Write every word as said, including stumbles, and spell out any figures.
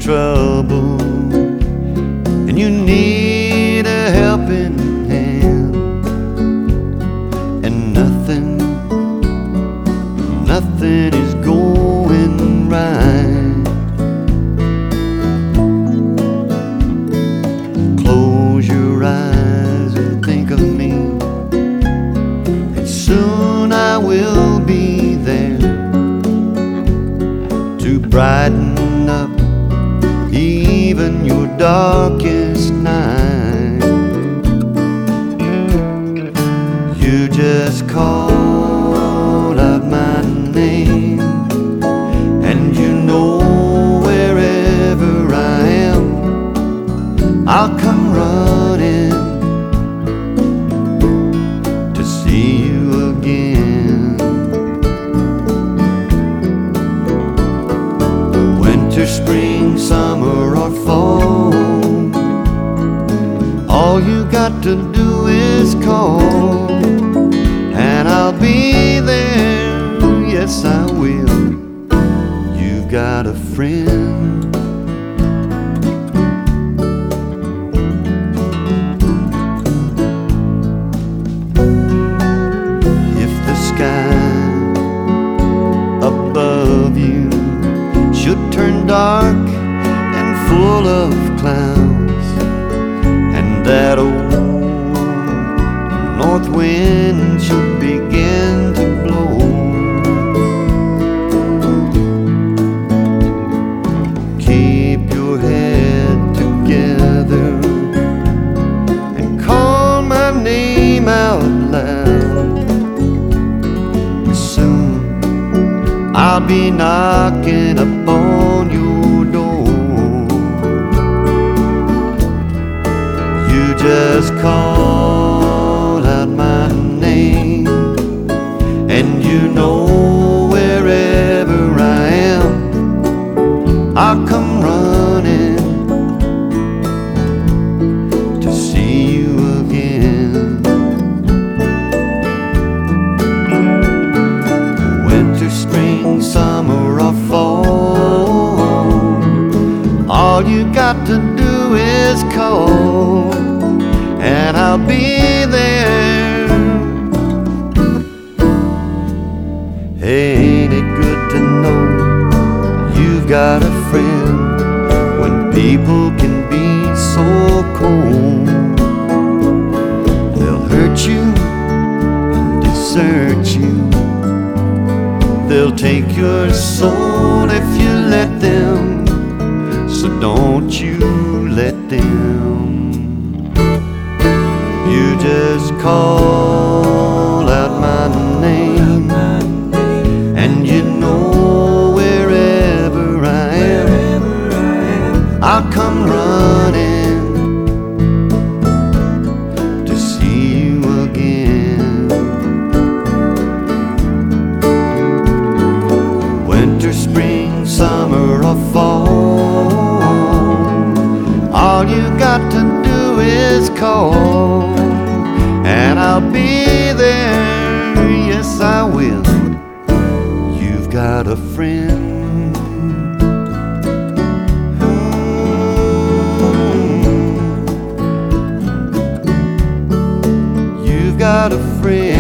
trouble and you need a helping hand, and nothing, nothing is going right. Close your eyes and think of me, and soon I will be there to brighten up even your darkest night. You just call out my name, and you know wherever I am, I'll come running to see you again. Winter, spring, summer, or fall, all you got to do is call, and I'll be there, yes I will. You got a friend. If the sky above you should turn dark and full of clouds, and that old north wind should begin to blow, keep your head together and call my name out loud. Soon I'll be knocking upon your door. You just call out my name, and you know wherever I am, I'll come running to see you again. Winter, spring, summer, or fall, all you got to do is call, and I'll be there. Hey, ain't it good to know you've got a friend when people can be so cold? They'll hurt you and desert you, they'll take your soul if you let them, so don't you let them. You just call out my name, and you know wherever I am, I'll come running to see you again. Winter, spring, summer, or fall, all you got to do is call, and I'll be there, yes I will. You've got a friend. You've got a friend.